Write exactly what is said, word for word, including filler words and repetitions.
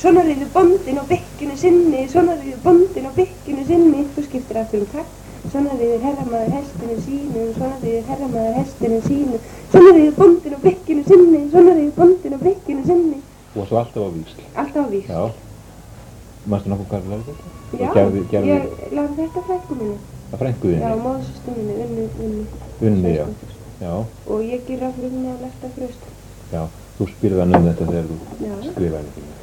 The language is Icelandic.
Svona ríður bóndinn á bekkinu sinni, svona ríður bóndinn á bekkinu sinni. Þú skiptir aftur um takt. Svona ríður herramaður hestinu sínum, svona ríður herramaður hestinu sínum. Svona ríður bóndinn á bekkinu sinni, svona ríður bóndinn á bekkinu sinni. Og svo alltaf á víxl. Alltaf á víxl. Já. Manstu nokkuð hvað þú lærði þetta? Já, gerði, gerði... ég lærði þetta frænku minni. Að frænku þinni? Já, móðursystur minni, Unni, Unni. Unni, já. Já. Og ég gera fyrir Unni að lært að frösta. Já, þú spyrði hann um þetta þegar þú Já. skrifaði.